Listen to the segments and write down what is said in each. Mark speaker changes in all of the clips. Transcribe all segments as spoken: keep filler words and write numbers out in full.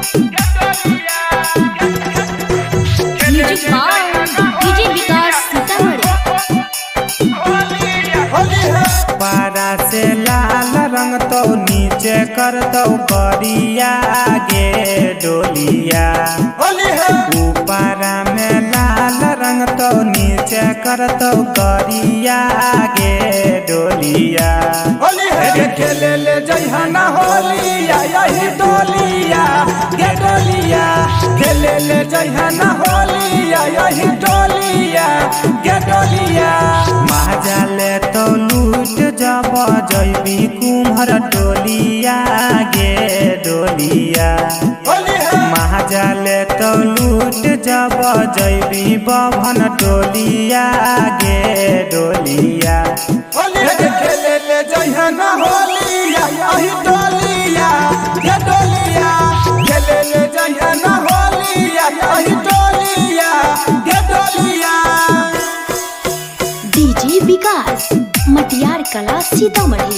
Speaker 1: Music by DJ Vikas Sitamarhi.
Speaker 2: पारा से लाल रंग तो नीचे कर दो करिया गे डोलिया। ऊपरा में लाल रंग तो नीचे कर दो करिया गे डोलिया।
Speaker 3: खेले ले जइहना होलिया यही डोलिया गे डोलिया। खेले ले जइहना होलिया यही डोलिया गे डोलिया।
Speaker 2: महाजाले तो लूट जब जैबी कुम्हर डोलिया गे डोलिया। महाजाले तो लूट जब जैबी बभन डोलिया गे डोलिया।
Speaker 3: खेले ले जइहना होलिया यही डोलिया गे डोलिया। खेले ले जइहना होलिया यही डोलिया गे डोलिया।
Speaker 1: डीजे विकास मटियार कला सीतामढ़ी।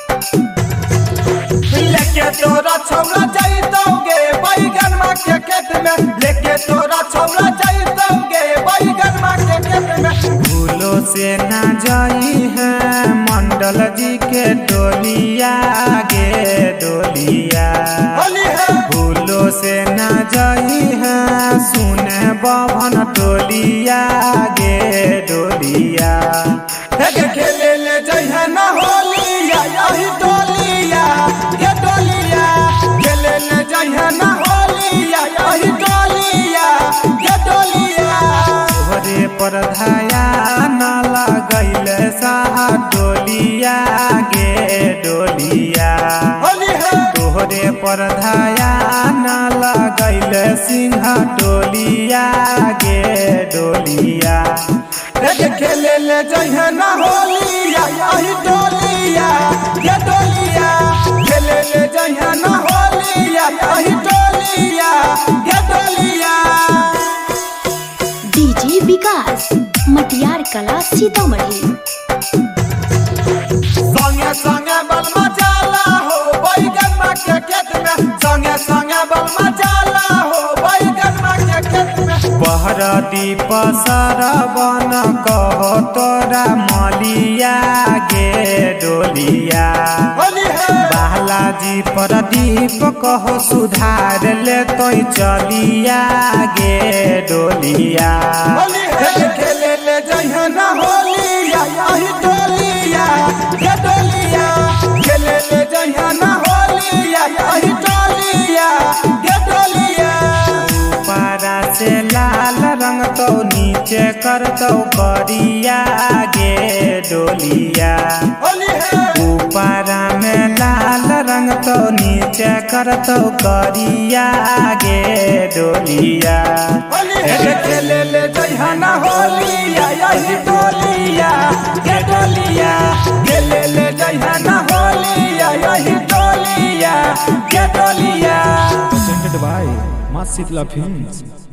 Speaker 3: लेके तोरा छौरा जाइतोगे बैगन माँ के खेत में। लेके तोरा छौरा जाइतोगे बैगन माँ के खेत में।
Speaker 2: भूलो से ना जाई है मंडल जी के डोलिया गे डोलिया। भूलो से ना जाई है सुने बभन डोलिया गे डोलिया।
Speaker 3: खेले ले जइहना होलिया यही डोलिया गे डोलिया। खेले ले जइहना होलिया यही डोलिया गे डोलिया।
Speaker 2: तोहरे पर धाया न लगैल साहा डोलिया गे डोलिया। तोहरे पर धाया न लगैल सिंह डोलिया गे डोलिया।
Speaker 3: खेले ले जइहना होलिया यही डोलिया गे डोलिया। खेले ले जइहना होलिया यही डोलिया गे डोलिया।
Speaker 1: डीजे विकास मटियार कला सीतामढ़ी।
Speaker 3: संगे संगे बलमा जाला हो बैगन माँ के खेत में। संगे संगे बलमा जाला हो बैगन माँ के खेत में।
Speaker 2: पहर दीप सरबन कहो तोरा मलिया गे डोलिया। बालाजी पर दीप कहो सुधार ले तो चलिया गे डोलिया।
Speaker 3: खेले ले जइहना होलिया यही डोलिया गे डोलिया। खेले ले जइहना होलिया यही डोलिया गे डोलिया।
Speaker 2: ऊपरा से लाल रंग तो नीचे कर दो करिया गे डोलिया। ऊपरा में लाल रंग तो नीचे कर दो करिया गे डोलिया।
Speaker 3: खेले ले जइहना होलिया यही डोलिया गे डोलिया। खेले ले जइहना होलिया यही डोलिया गे डोलिया।
Speaker 4: presented by Ma Shitla Films।